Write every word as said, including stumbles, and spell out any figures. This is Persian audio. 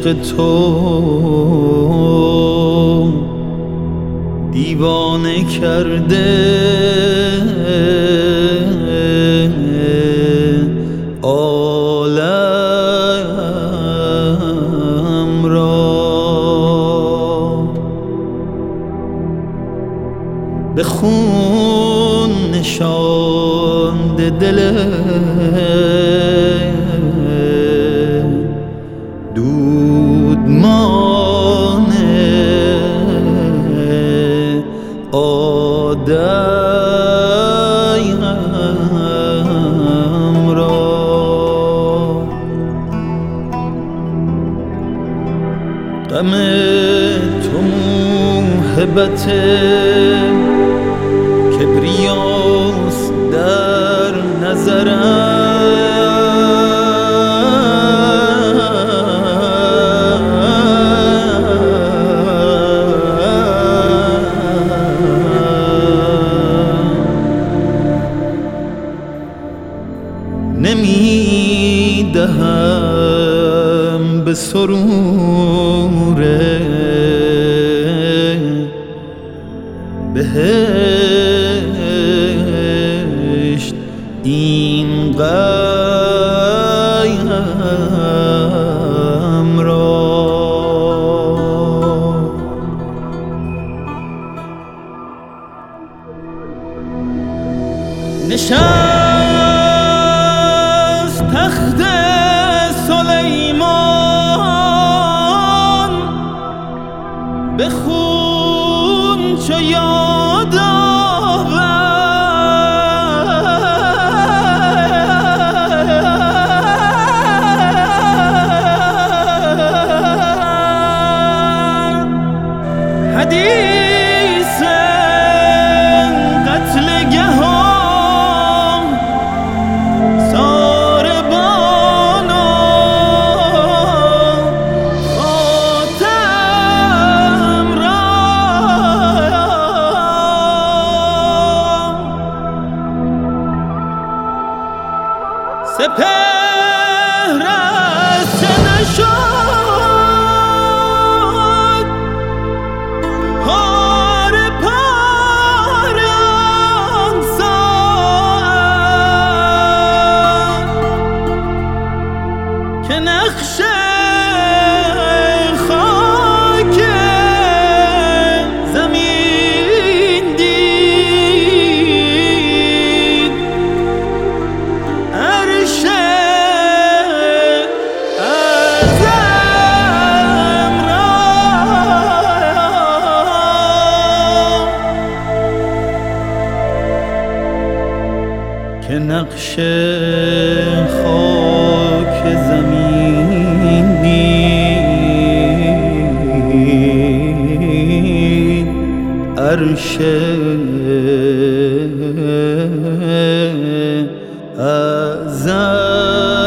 عشق تو دیوانه کرده عالم را، به خون نشانده دل دودمان آدم را. غم تو موهبت کبریاست در نظرم، نمی دهم به سرور بهشت این قیم را. نشست تخت سلیمان به خون چو یاد آورد. حدیث قتلگه ها ساربان و خاتم را، سپهر از چه نشد پاره پاره آن ساعت که نقش خاک زمین دید. عرش اعظم را که نقش خاک زمین دید. عرش اعظم